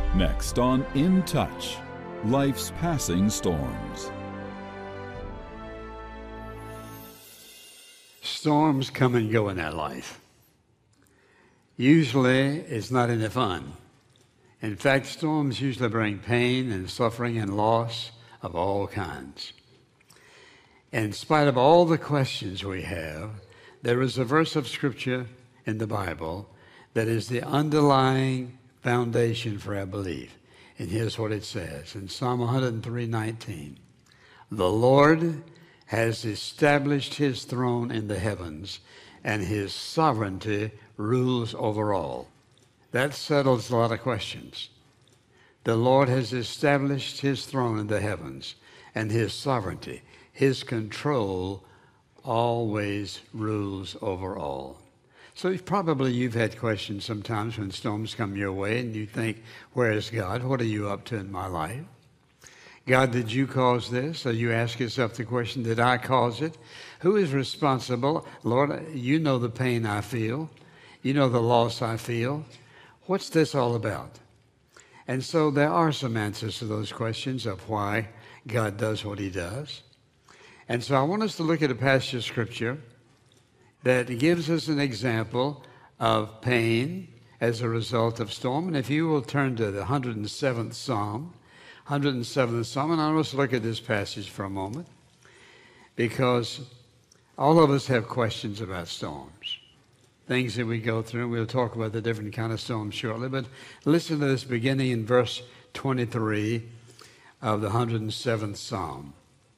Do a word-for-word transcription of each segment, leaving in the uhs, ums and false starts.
Next on In Touch, Life's Passing Storms. Storms come and go in our life. Usually, it's not any fun. In fact, storms usually bring pain and suffering and loss of all kinds. In spite of all the questions we have, there is a verse of Scripture in the Bible that is the underlying foundation for our belief. And here's what it says in Psalm one oh three nineteen. The Lord has established his throne in the heavens, and his sovereignty rules over all. That settles a lot of questions. The Lord has established his throne in the heavens, and his sovereignty, his control, always rules over all. So probably you've had questions sometimes when storms come your way and you think, where is God? What are you up to in my life? God, did you cause this? Or you ask yourself the question, did I cause it? Who is responsible? Lord, you know the pain I feel. You know the loss I feel. What's this all about? And so there are some answers to those questions of why God does what he does. And so I want us to look at a passage of Scripture that gives us an example of pain as a result of storm. And if you will turn to the one hundred seventh Psalm, one hundred seventh Psalm, and I want us to look at this passage for a moment, because all of us have questions about storms, things that we go through. We'll talk about the different kind of storms shortly, but listen to this beginning in verse twenty-three of the one hundred seventh Psalm.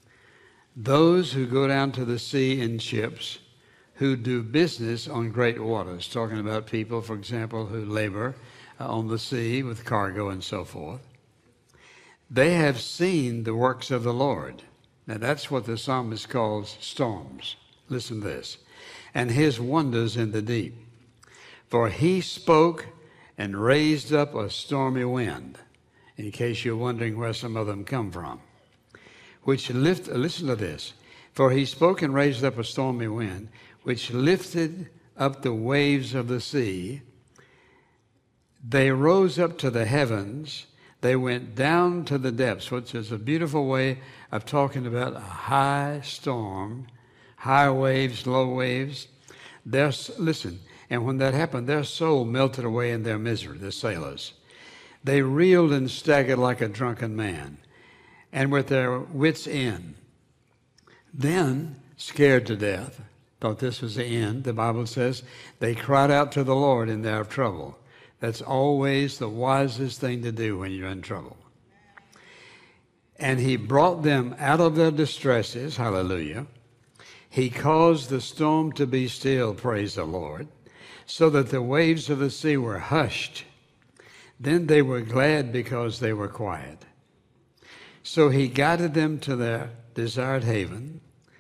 Those who go down to the sea in ships, who do business on great waters, talking about people, for example, who labor uh, on the sea with cargo and so forth. They have seen the works of the Lord. Now that's what the psalmist calls storms. Listen to this. And his wonders in the deep. For he spoke and raised up a stormy wind, in case you're wondering where some of them come from, which lift, listen to this. For he spoke and raised up a stormy wind, which lifted up the waves of the sea. They rose up to the heavens. They went down to the depths, which is a beautiful way of talking about a high storm, high waves, low waves. Their, listen, and when that happened, their soul melted away in their misery, the sailors. They reeled and staggered like a drunken man, and with their wits' end. Then, scared to death, thought this was the end, the Bible says, they cried out to the Lord in their trouble. That's always the wisest thing to do when you're in trouble. And he brought them out of their distresses, hallelujah. He caused the storm to be still, praise the Lord, so that the waves of the sea were hushed. Then they were glad because they were quiet. So he guided them to their desired haven.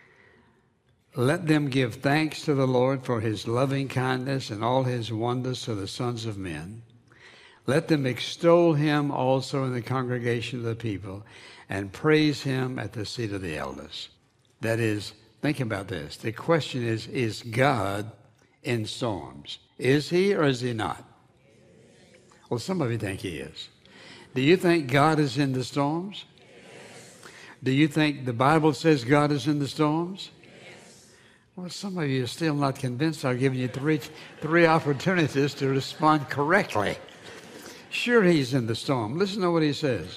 Let them give thanks to the Lord for his loving kindness and all his wonders to the sons of men. Let them extol him also in the congregation of the people and praise him at the seat of the elders. That is, think about this. The question is, is God in storms? Is he or is he not? Well, some of you think he is. Do you think God is in the storms? Do you think the Bible says God is in the storms? Well, some of you are still not convinced. I've given you three, three opportunities to respond correctly. Sure, he's in the storm. Listen to what he says.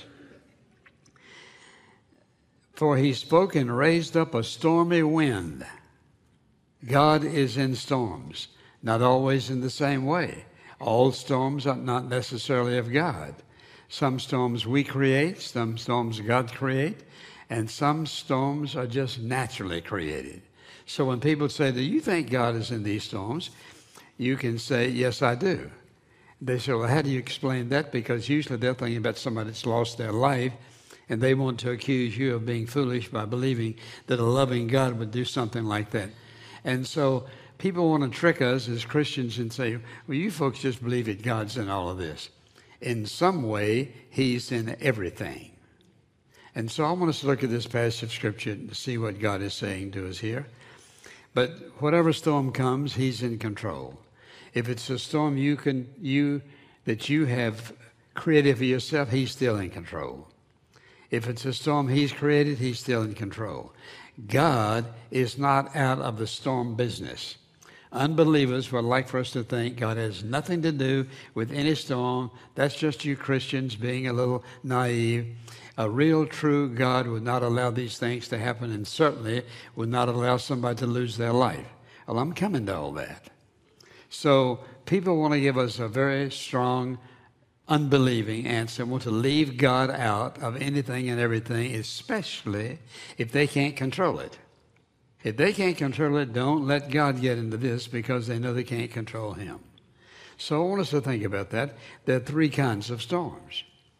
For he spoke and raised up a stormy wind. God is in storms, not always in the same way. All storms are not necessarily of God. Some storms we create, some storms God create, and some storms are just naturally created. So when people say, do you think God is in these storms? You can say, yes, I do. They say, well, how do you explain that? Because usually they're thinking about somebody that's lost their life, and they want to accuse you of being foolish by believing that a loving God would do something like that. And so people want to trick us as Christians and say, well, you folks just believe that God's in all of this. In some way, he's in everything. And so I want us to look at this passage of Scripture to see what God is saying to us here. But whatever storm comes, he's in control. If it's a storm you can you that you have created for yourself, he's still in control. If it's a storm he's created, he's still in control. God is not out of the storm business. Unbelievers would like for us to think God has nothing to do with any storm. That's just you Christians being a little naive. A real, true God would not allow these things to happen, and certainly would not allow somebody to lose their life. Well, I'm coming to all that. So people want to give us a very strong, unbelieving answer, want to leave God out of anything and everything, especially if they can't control it. If they can't control it, don't let God get into this, because they know they can't control him. So I want us to think about that. There are three kinds of storms.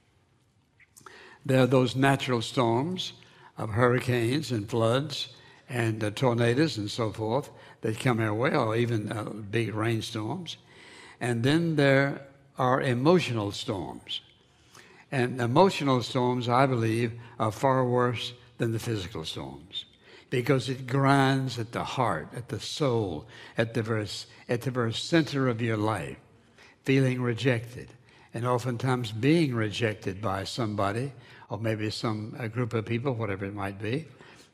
There are those natural storms of hurricanes and floods and uh, tornadoes and so forth that come our way, or even uh, big rainstorms. And then there are emotional storms. And emotional storms, I believe, are far worse than the physical storms, because it grinds at the heart, at the soul, at the very, at the very center of your life, feeling rejected, and oftentimes being rejected by somebody, or maybe some a group of people, whatever it might be.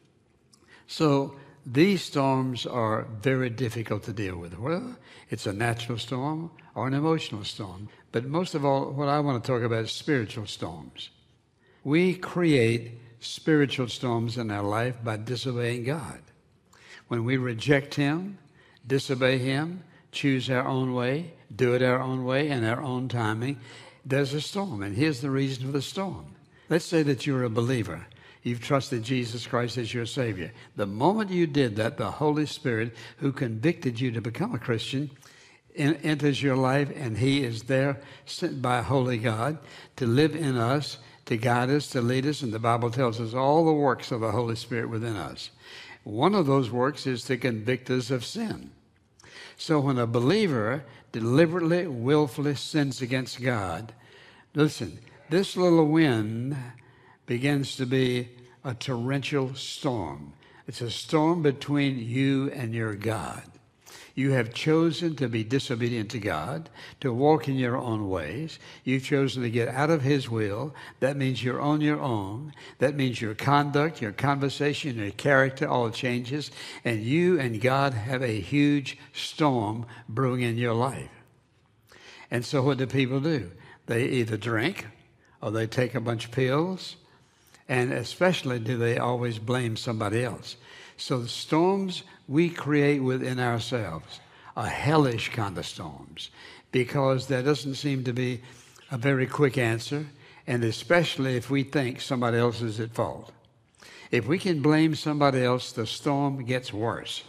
So these storms are very difficult to deal with. Well, it's a natural storm or an emotional storm. But most of all, what I want to talk about is spiritual storms. We create spiritual storms in our life by disobeying God. When we reject him, disobey him, choose our own way, do it our own way and our own timing, there's a storm. And here's the reason for the storm. Let's say that you're a believer. You've trusted Jesus Christ as your Savior. The moment you did that, the Holy Spirit, who convicted you to become a Christian, in, enters your life, and he is there sent by a holy God to live in us, to guide us, to lead us. And the Bible tells us all the works of the Holy Spirit within us. One of those works is to convict us of sin. So when a believer deliberately, willfully sins against God, listen, this little wind begins to be a torrential storm. It's a storm between you and your God. You have chosen to be disobedient to God, to walk in your own ways. You've chosen to get out of his will. That means you're on your own. That means your conduct, your conversation, your character all changes. And you and God have a huge storm brewing in your life. And so what do people do? They either drink, or they take a bunch of pills, and especially do they always blame somebody else. So the storms we create within ourselves are hellish kind of storms, because there doesn't seem to be a very quick answer, and especially if we think somebody else is at fault. If we can blame somebody else, the storm gets worse.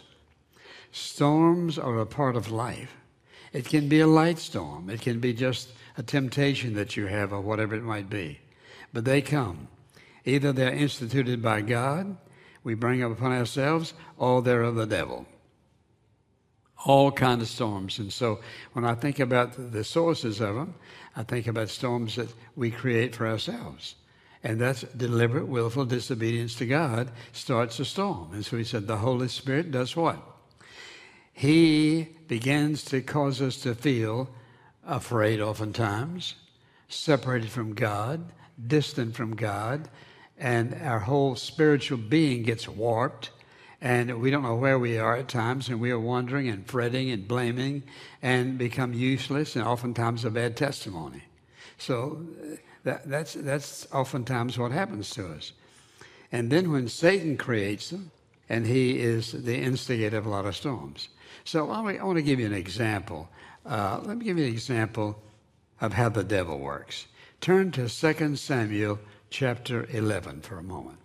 Storms are a part of life. It can be a light storm. It can be just a temptation that you have, or whatever it might be. But they come. Either they're instituted by God, we bring up upon ourselves, or they're of the devil. All kinds of storms. And so when I think about the sources of them, I think about storms that we create for ourselves. And that's deliberate, willful disobedience to God starts a storm. And so he said the Holy Spirit does what? He begins to cause us to feel afraid oftentimes, separated from God, distant from God, and our whole spiritual being gets warped, and we don't know where we are at times, and we are wondering and fretting and blaming and become useless, and oftentimes a bad testimony. So that, that's, that's oftentimes what happens to us. And then when Satan creates them, and he is the instigator of a lot of storms. So I want to, I want to give you an example. Uh, let me give you an example of how the devil works. Turn to Second Samuel chapter eleven for a moment.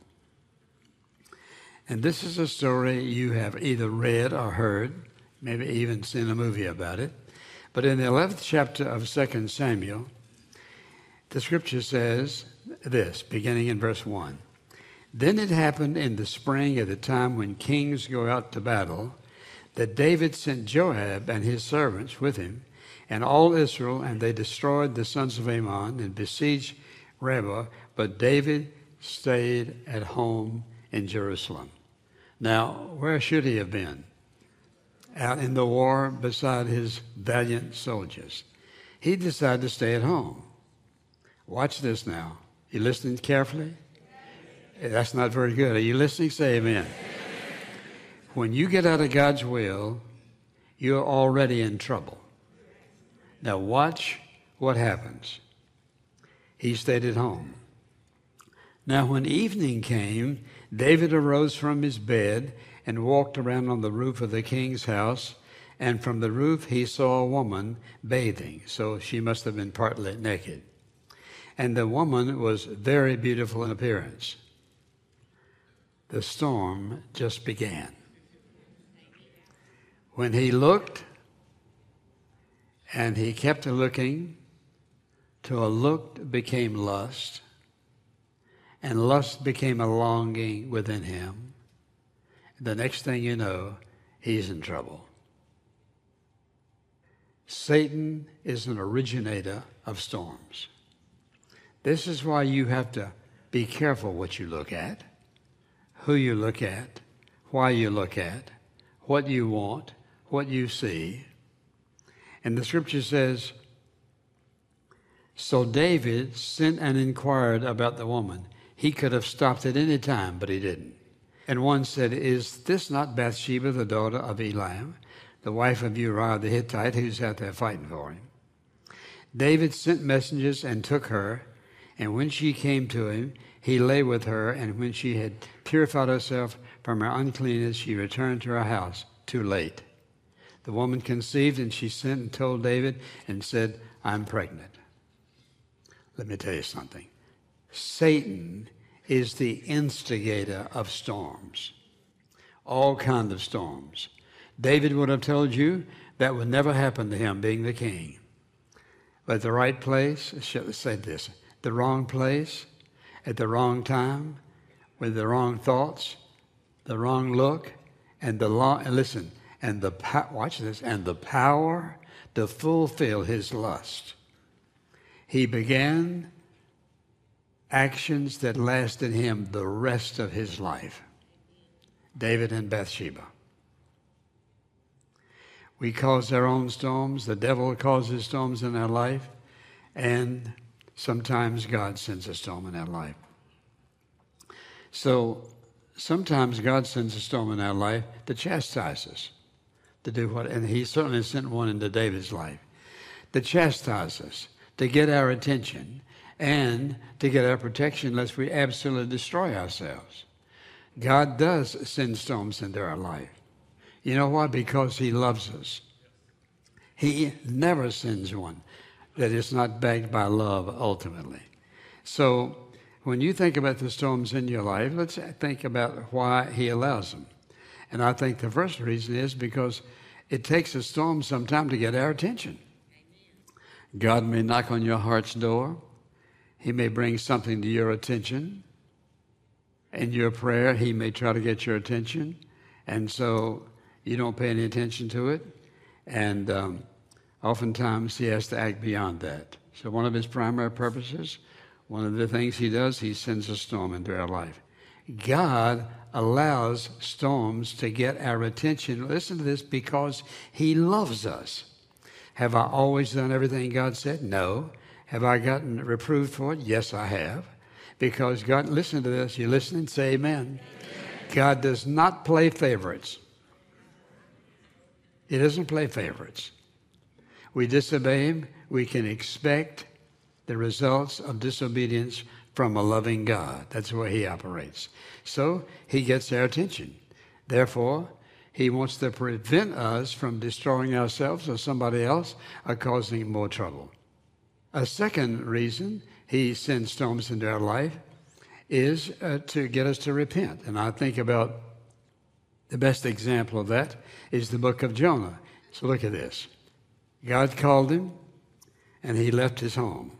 And this is a story you have either read or heard, maybe even seen a movie about it. But in the eleventh chapter of Second Samuel, the scripture says this, beginning in verse one. Then it happened in the spring at the time when kings go out to battle, that David sent Joab and his servants with him and all Israel, and they destroyed the sons of Ammon and besieged Rabbah, but David stayed at home in Jerusalem. Now, where should he have been? Out in the war beside his valiant soldiers. He decided to stay at home. Watch this now. You listening carefully? That's not very good. Are you listening? Say amen. When you get out of God's will, you're already in trouble. Now watch what happens. He stayed at home. Now when evening came, David arose from his bed and walked around on the roof of the king's house, and from the roof he saw a woman bathing, so she must have been partly naked. And the woman was very beautiful in appearance. The storm just began. When he looked, and he kept looking, till a look became lust, and lust became a longing within him. The next thing you know, he's in trouble. Satan is an originator of storms. This is why you have to be careful what you look at, who you look at, why you look at, what you want, what you see. And the scripture says, so David sent and inquired about the woman. He could have stopped at any time, but he didn't. And one said, is this not Bathsheba, the daughter of Eliam, the wife of Uriah the Hittite, who's out there fighting for him? David sent messengers and took her, and when she came to him, he lay with her, and when she had purified herself from her uncleanness, she returned to her house too late. The woman conceived, and she sent and told David and said, I'm pregnant. Let me tell you something. Satan is the instigator of storms, all kinds of storms. David would have told you that would never happen to him being the king. But at the right place, I should have said this, the wrong place, at the wrong time, with the wrong thoughts, the wrong look, and the long, and listen, and the, watch this, and the power to fulfill his lust. He began actions that lasted him the rest of his life. David and Bathsheba. We cause our own storms. The devil causes storms in our life. And sometimes God sends a storm in our life. So sometimes God sends a storm in our life to chastise us. To do what? And he certainly sent one into David's life. To chastise us. To get our attention. And to get our protection lest we absolutely destroy ourselves. God does send storms into our life. You know why? Because he loves us. He never sends one that is not backed by love ultimately. So when you think about the storms in your life, let's think about why he allows them. And I think the first reason is because it takes a storm sometime to get our attention. God may knock on your heart's door. He may bring something to your attention. In your prayer, he may try to get your attention. And so you don't pay any attention to it. And um, oftentimes he has to act beyond that. So one of his primary purposes, one of the things he does, he sends a storm into our life. God allows storms to get our attention. Listen to this, because he loves us. Have I always done everything God said? No. Have I gotten reproved for it? Yes, I have. Because God, listen to this. You listening? Say amen. Amen. God does not play favorites. He doesn't play favorites. We disobey him, we can expect the results of disobedience from a loving God. That's the way he operates. So he gets our attention. Therefore, he wants to prevent us from destroying ourselves or somebody else or causing more trouble. A second reason he sends storms into our life is uh, to get us to repent. And I think about the best example of that is the book of Jonah. So look at this. God called him, and he left his home.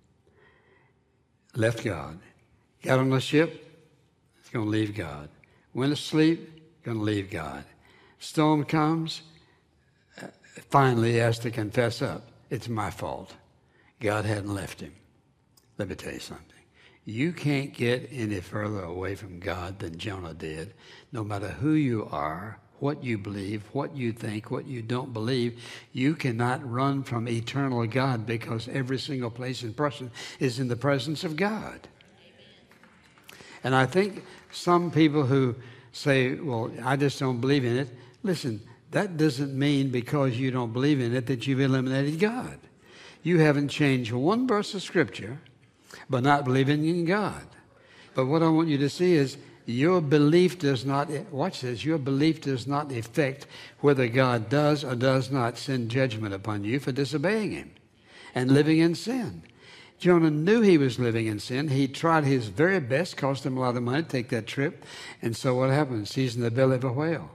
Left God. Got on a ship, he's going to leave God. Went to sleep, going to leave God. Storm comes, uh, finally he has to confess up. It's my fault. God hadn't left him. Let me tell you something. You can't get any further away from God than Jonah did, no matter who you are, what you believe, what you think, what you don't believe. You cannot run from eternal God, because every single place and person is in the presence of God. And I think some people who say, well, I just don't believe in it. Listen, that doesn't mean because you don't believe in it that you've eliminated God. You haven't changed one verse of Scripture by not believing in God. But what I want you to see is your belief does not, watch this, your belief does not affect whether God does or does not send judgment upon you for disobeying Him and living in sin. Jonah knew he was living in sin. He tried his very best, cost him a lot of money to take that trip. And so what happens? He's in the belly of a whale.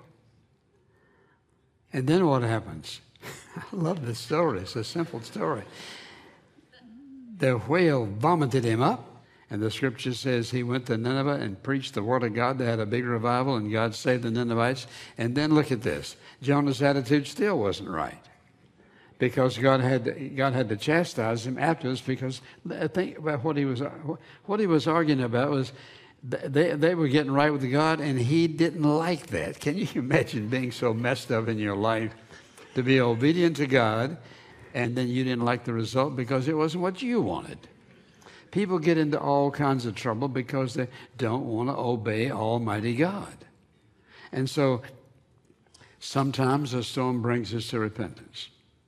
And then what happens? I love this story. It's a simple story. The whale vomited him up. And the scripture says he went to Nineveh and preached the word of God. They had a big revival, and God saved the Ninevites. And then look at this. Jonah's attitude still wasn't right, because God had to, God had to chastise him afterwards, because I think about what he was what he was arguing about was they they were getting right with God, and he didn't like that. Can you imagine being so messed up in your life to be obedient to God, and then you didn't like the result because it wasn't what you wanted? People get into all kinds of trouble because they don't want to obey Almighty God. And so sometimes a storm brings us to repentance.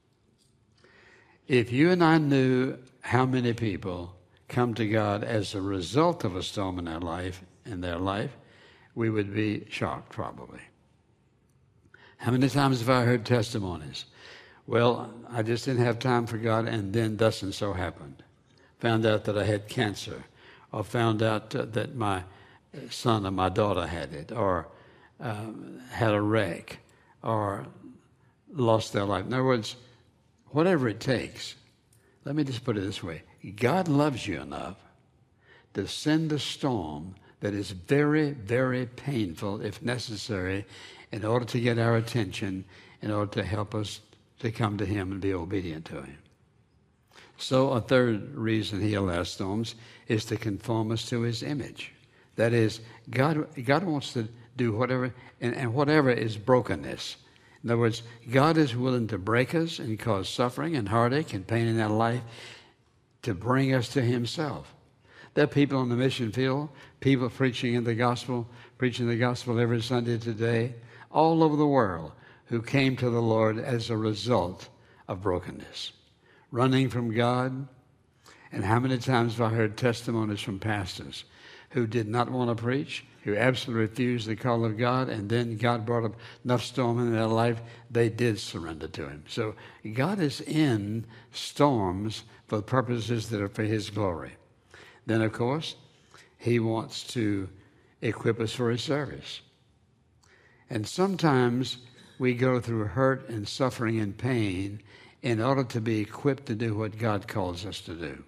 If you and I knew how many people come to God as a result of a storm in their life, in their life, we would be shocked probably. How many times have I heard testimonies? Well, I just didn't have time for God, and then thus and so happened. Found out that I had cancer, or found out uh, that my son or my daughter had it, or uh, had a wreck, or lost their life. In other words, whatever it takes. Let me just put it this way. God loves you enough to send a storm that is very, very painful, if necessary, in order to get our attention, in order to help us to come to Him and be obedient to Him. So a third reason He allows storms is to conform us to His image. That is, God, God wants to do whatever, and, and whatever is brokenness. In other words, God is willing to break us and cause suffering and heartache and pain in our life to bring us to Himself. There are people on the mission field, people preaching in the gospel, preaching the gospel every Sunday today, all over the world, who came to the Lord as a result of brokenness, running from God. And how many times have I heard testimonies from pastors who did not want to preach, who absolutely refused the call of God, and then God brought up enough storm in their life, they did surrender to Him. So God is in storms for purposes that are for His glory. Then, of course, He wants to equip us for His service. And sometimes we go through hurt and suffering and pain in order to be equipped to do what God calls us to do.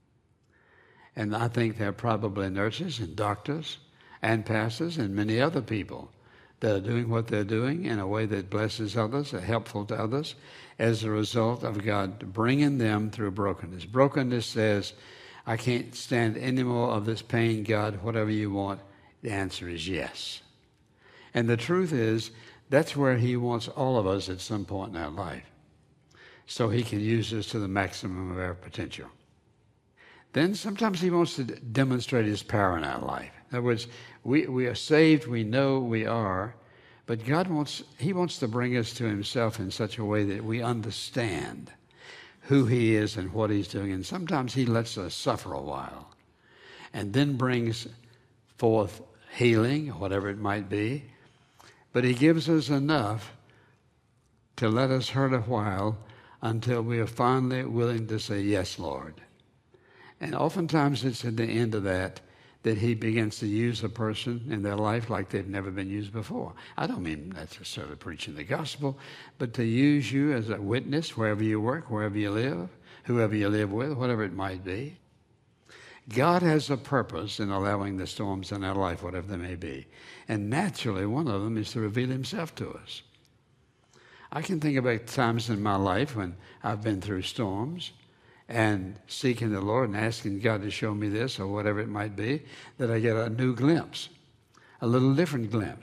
And I think there are probably nurses and doctors and pastors and many other people that are doing what they're doing in a way that blesses others, are helpful to others, as a result of God bringing them through brokenness. Brokenness says, I can't stand any more of this pain, God, whatever you want. The answer is yes. And the truth is, that's where He wants all of us at some point in our life, so He can use us to the maximum of our potential. Then sometimes He wants to demonstrate His power in our life. In other words, we, we are saved, we know we are, but God wants, He wants to bring us to Himself in such a way that we understand who He is and what He's doing. And sometimes He lets us suffer a while and then brings forth healing, whatever it might be. But He gives us enough to let us hurt a while until we are finally willing to say, yes, Lord. And oftentimes it's at the end of that that He begins to use a person in their life like they've never been used before. I don't mean necessarily preaching the gospel, but to use you as a witness wherever you work, wherever you live, whoever you live with, whatever it might be. God has a purpose in allowing the storms in our life, whatever they may be. And naturally, one of them is to reveal Himself to us. I can think about times in my life when I've been through storms and seeking the Lord and asking God to show me this or whatever it might be, that I get a new glimpse, a little different glimpse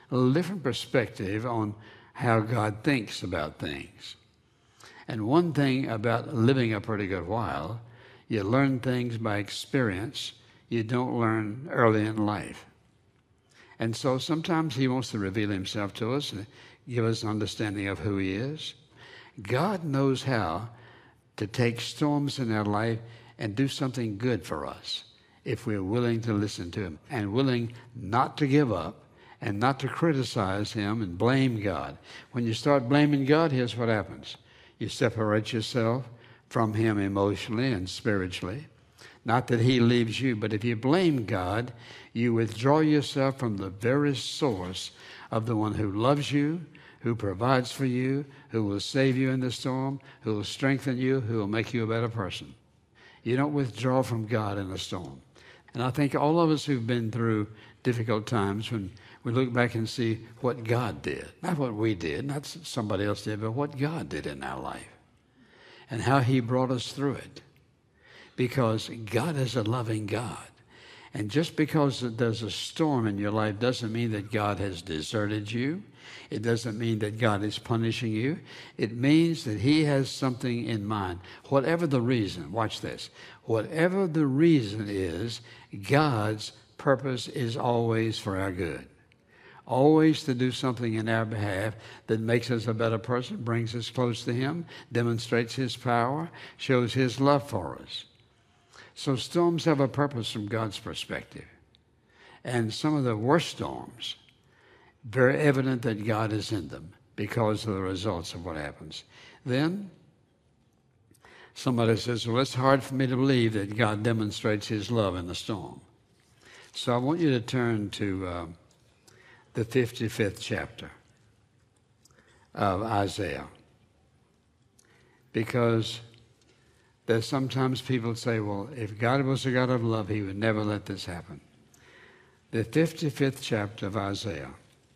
a little different perspective on how God thinks about things. And one thing about living a pretty good while, you learn things by experience you don't learn early in life. And so sometimes he wants to reveal himself to us and give us an understanding of who he is. God knows how to take storms in our life and do something good for us if we're willing to listen to him and willing not to give up and not to criticize him and blame God. When you start blaming God, here's what happens. You separate yourself from him emotionally and spiritually. Not that he leaves you, but if you blame God, you withdraw yourself from the very source of the one who loves you, who provides for you, who will save you in the storm, who will strengthen you, who will make you a better person. You don't withdraw from God in a storm. And I think all of us who've been through difficult times, when we look back and see what God did, not what we did, not somebody else did, but what God did in our life and how he brought us through it. Because God is a loving God. And just because there's a storm in your life doesn't mean that God has deserted you. It doesn't mean that God is punishing you. It means that he has something in mind. Whatever the reason, watch this. Whatever the reason is, God's purpose is always for our good. Always to do something in our behalf that makes us a better person, brings us close to him, demonstrates his power, shows his love for us. So storms have a purpose from God's perspective. And some of the worst storms, very evident that God is in them because of the results of what happens. Then somebody says, well, it's hard for me to believe that God demonstrates his love in the storm. So I want you to turn to uh, the fifty-fifth chapter of Isaiah. Because there's sometimes people say, well, if God was a God of love, he would never let this happen. The fifty-fifth chapter of Isaiah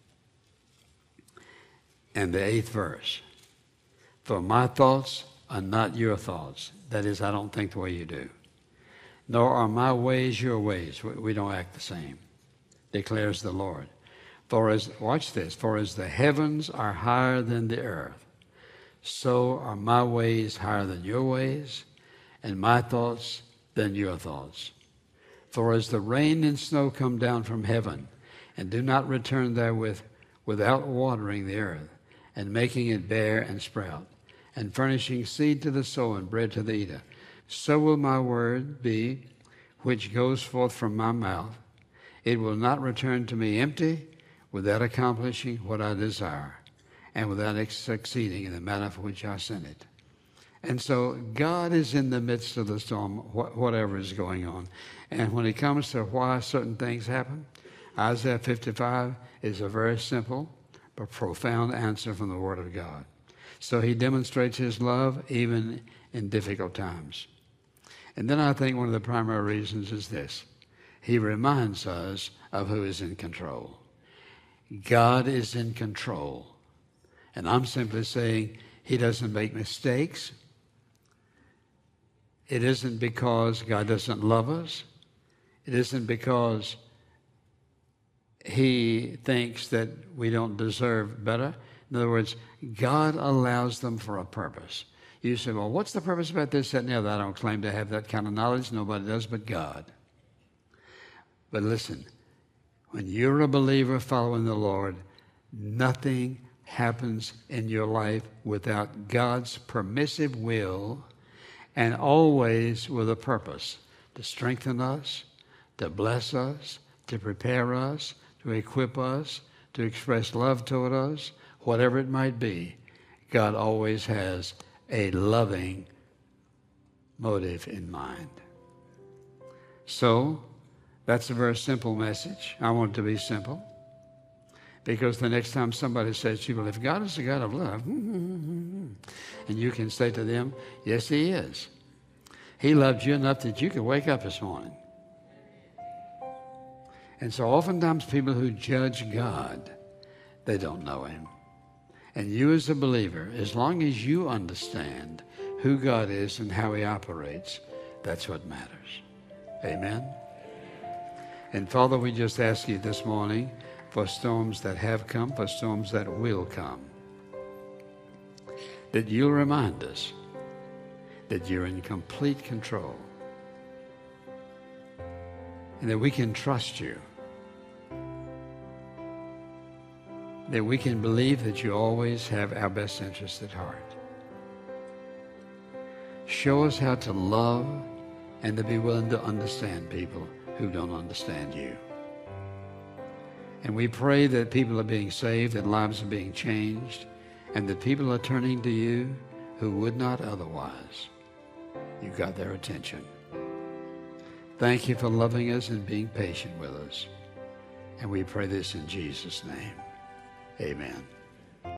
and the eighth verse. For my thoughts are not your thoughts. That is, I don't think the way you do. Nor are my ways your ways. We don't act the same, declares the Lord. For as, watch this, for as the heavens are higher than the earth, so are my ways higher than your ways, and my thoughts than your thoughts. For as the rain and snow come down from heaven, and do not return therewith without watering the earth, and making it bear and sprout, and furnishing seed to the sower and bread to the eater, so will my word be which goes forth from my mouth. It will not return to me empty, without accomplishing what I desire, and without succeeding in the manner for which I sent it. And so God is in the midst of the storm, wh- whatever is going on. And when it comes to why certain things happen, Isaiah fifty-five is a very simple but profound answer from the Word of God. So he demonstrates his love even in difficult times. And then I think one of the primary reasons is this. He reminds us of who is in control. God is in control. And I'm simply saying he doesn't make mistakes. It isn't because God doesn't love us. It isn't because he thinks that we don't deserve better. In other words, God allows them for a purpose. You say, well, what's the purpose about this, that, and the other? I don't claim to have that kind of knowledge. Nobody does but God. But listen, when you're a believer following the Lord, nothing happens in your life without God's permissive will, and always with a purpose to strengthen us, to bless us, to prepare us, to equip us, to express love toward us, whatever it might be. God always has a loving motive in mind. So, that's a very simple message. I want it to be simple. Because the next time somebody says to you, well, if God is a God of love, and you can say to them, yes, he is. He loved you enough that you could wake up this morning. And so oftentimes people who judge God, they don't know him. And you as a believer, as long as you understand who God is and how he operates, that's what matters. Amen? And Father, we just ask you this morning for storms that have come, for storms that will come. That you'll remind us that you're in complete control and that we can trust you, that we can believe that you always have our best interests at heart. Show us how to love and to be willing to understand people who don't understand you. And we pray that people are being saved, that lives are being changed, and that people are turning to you who would not otherwise. You got their attention. Thank you for loving us and being patient with us. And we pray this in Jesus' name. Amen.